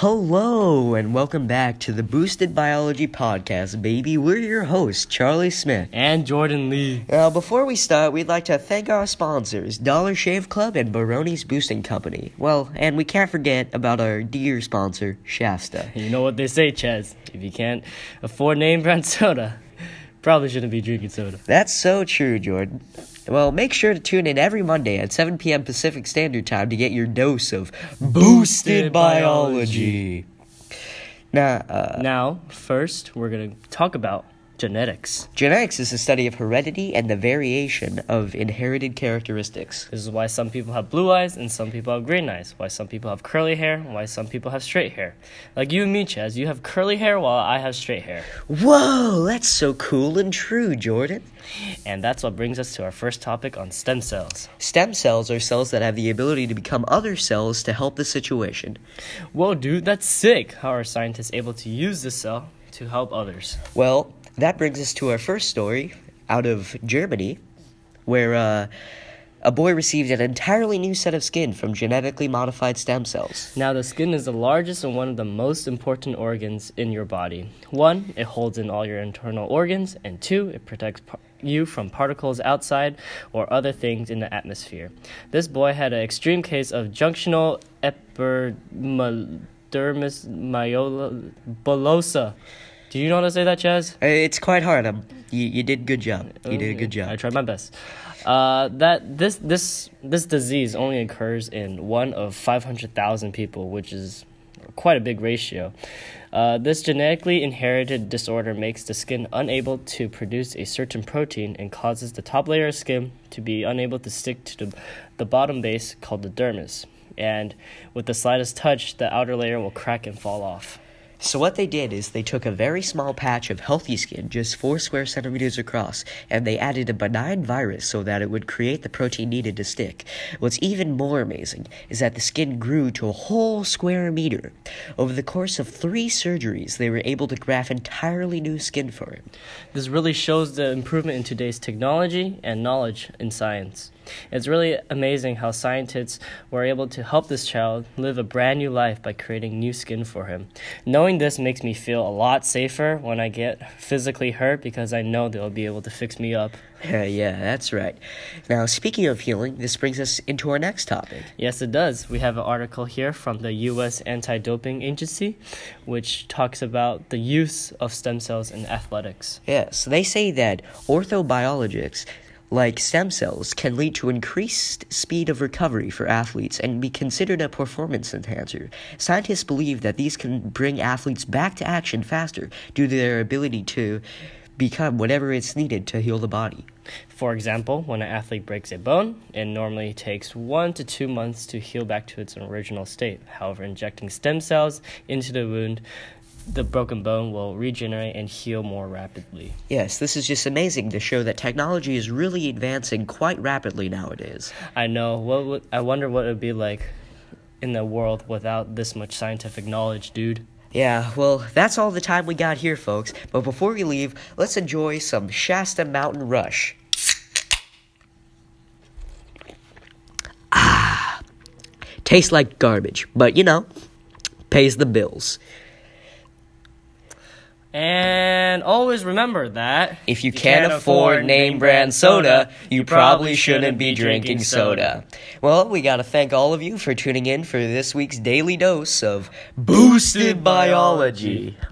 Hello, and welcome back to the Boosted Biology Podcast, baby. We're your hosts, Charlie Smith. And Jordan Lee. Now, before we start, we'd like to thank our sponsors, Dollar Shave Club and Baroni's Boosting Company. Well, and we can't forget about our dear sponsor, Shasta. You know what they say, Chaz. If you can't afford name brand soda, probably shouldn't be drinking soda. That's so true, Jordan. Well, make sure to tune in every Monday at 7 p.m. Pacific Standard Time to get your dose of Boosted Biology. Now, first, we're going to talk about genetics. Genetics is the study of heredity and the variation of inherited characteristics. This is why some people have blue eyes and some people have green eyes, why some people have curly hair and why some people have straight hair. Like you and me, Chaz, you have curly hair while I have straight hair. Whoa, that's so cool and true, Jordan. And that's what brings us to our first topic on stem cells. Stem cells are cells that have the ability to become other cells to help the situation. Whoa, dude, that's sick. How are scientists able to use this cell to help others? Well, that brings us to our first story out of Germany, where a boy received an entirely new set of skin from genetically modified stem cells. Now, the skin is the largest and one of the most important organs in your body. 1, it holds in all your internal organs, and 2, it protects you from particles outside or other things in the atmosphere. This boy had an extreme case of junctional epidermis bullosa. Do you know how to say that, Chaz? It's quite hard. You did a good job. You did a good job. I tried my best. This disease only occurs in 1 of 500,000 people, which is quite a big ratio. This genetically inherited disorder makes the skin unable to produce a certain protein and causes the top layer of skin to be unable to stick to the bottom base called the dermis. And with the slightest touch, the outer layer will crack and fall off. So what they did is they took a very small patch of healthy skin, just 4 square centimeters across, and they added a benign virus so that it would create the protein needed to stick. What's even more amazing is that the skin grew to a whole square meter. Over the course of 3 surgeries, they were able to graft entirely new skin for him. This really shows the improvement in today's technology and knowledge in science. It's really amazing how scientists were able to help this child live a brand new life by creating new skin for him. Knowing this makes me feel a lot safer when I get physically hurt because I know they'll be able to fix me up. Yeah, that's right. Now, speaking of healing, this brings us into our next topic. Yes, it does. We have an article here from the U.S. Anti-Doping Agency, which talks about the use of stem cells in athletics. Yes, they say that orthobiologics like stem cells can lead to increased speed of recovery for athletes and be considered a performance enhancer. Scientists believe that these can bring athletes back to action faster due to their ability to become whatever is needed to heal the body. For example, when an athlete breaks a bone, it normally takes 1 to 2 months to heal back to its original state. However, injecting stem cells into the wound, the broken bone will regenerate and heal more rapidly. Yes, this is just amazing to show that technology is really advancing quite rapidly nowadays. I know. I wonder what it would be like in the world without this much scientific knowledge, dude. Yeah, well, that's all the time we got here, folks. But before we leave, let's enjoy some Shasta Mountain Rush. Tastes like garbage, but pays the bills. And always remember that if you can't afford name brand soda, you probably shouldn't be drinking soda. Well, we gotta thank all of you for tuning in for this week's daily dose of Boosted Biology.